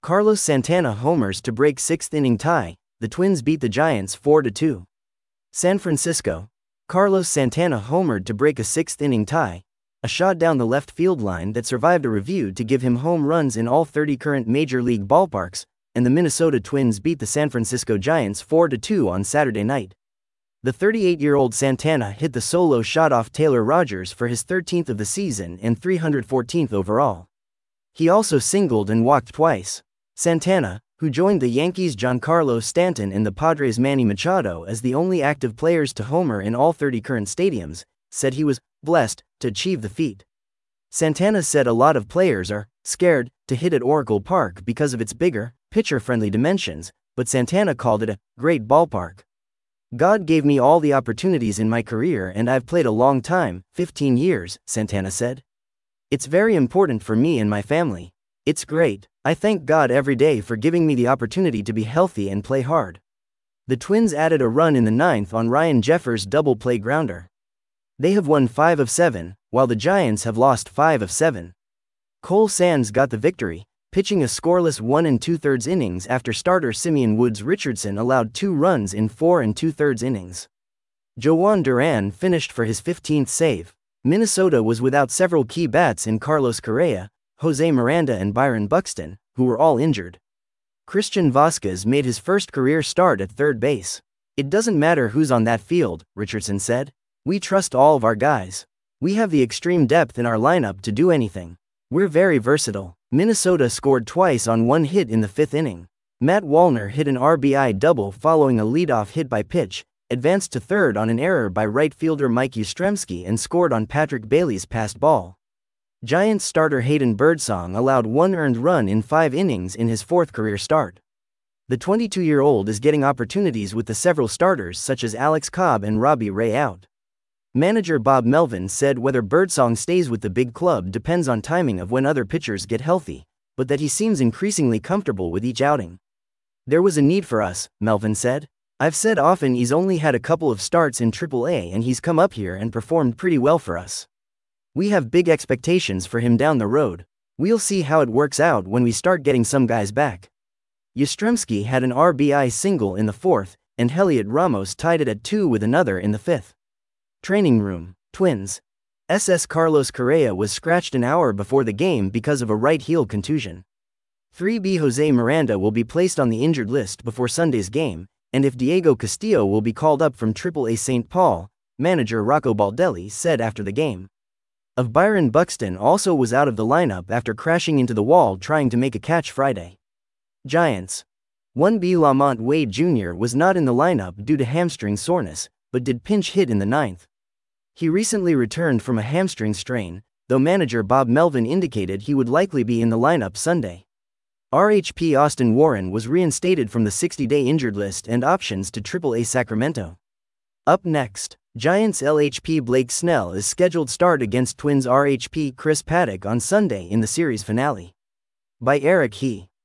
Carlos Santana homers to break sixth-inning tie. The Twins beat the Giants 4-2. San Francisco. Carlos Santana homered to break a sixth-inning tie, a shot down the left field line that survived a review to give him home runs in all 30 current Major League ballparks, and the Minnesota Twins beat the San Francisco Giants 4-2 on Saturday night. The 38-year-old Santana hit the solo shot off Taylor Rogers for his 13th of the season and 314th overall. He also singled and walked twice. Santana, who joined the Yankees' Giancarlo Stanton and the Padres' Manny Machado as the only active players to homer in all 30 current stadiums, said he was blessed to achieve the feat. Santana said a lot of players are scared to hit at Oracle Park because of its bigger, pitcher-friendly dimensions, but Santana called it a great ballpark. God gave me all the opportunities in my career and I've played a long time, 15 years, Santana said. It's very important for me and my family. It's great. I thank God every day for giving me the opportunity to be healthy and play hard. The Twins added a run in the ninth on Ryan Jeffers' double play grounder. They have won 5 of 7, while the Giants have lost 5 of 7. Cole Sands got the victory, pitching a scoreless 1 2/3 innings after starter Simeon Woods Richardson allowed 2 runs in 4 2/3 innings. Jhoan Duran finished for his 15th save. Minnesota was without several key bats in Carlos Correa, Jose Miranda and Byron Buxton, who were all injured. Christian Vazquez made his first career start at third base. It doesn't matter who's on that field, Richardson said. We trust all of our guys. We have the extreme depth in our lineup to do anything. We're very versatile. Minnesota scored twice on 1 hit in the 5th inning. Matt Wallner hit an RBI double following a leadoff hit by pitch, advanced to third on an error by right fielder Mike Yastrzemski and scored on Patrick Bailey's passed ball. Giants starter Hayden Birdsong allowed 1 earned run in 5 innings in his 4th career start. The 22-year-old is getting opportunities with the several starters such as Alex Cobb and Robbie Ray out. Manager Bob Melvin said whether Birdsong stays with the big club depends on timing of when other pitchers get healthy, but that he seems increasingly comfortable with each outing. There was a need for us, Melvin said. I've said often he's only had a couple of starts in AAA and he's come up here and performed pretty well for us. We have big expectations for him down the road. We'll see how it works out when we start getting some guys back. Yastrzemski had an RBI single in the 4th, and Heliot Ramos tied it at 2 with another in the 5th. Training room. Twins. SS Carlos Correa was scratched an hour before the game because of a right heel contusion. 3B Jose Miranda will be placed on the injured list before Sunday's game, and if Diego Castillo will be called up from AAA St. Paul, manager Rocco Baldelli said after the game. Of Byron Buxton also was out of the lineup after crashing into the wall trying to make a catch Friday. Giants. 1B Lamont Wade Jr. was not in the lineup due to hamstring soreness, but did pinch hit in the 9th. He recently returned from a hamstring strain, though manager Bob Melvin indicated he would likely be in the lineup Sunday. RHP Austin Warren was reinstated from the 60-day injured list and options to AAA Sacramento. Up next, Giants LHP Blake Snell is scheduled start against Twins RHP Chris Paddack on Sunday in the series finale. By Eric He.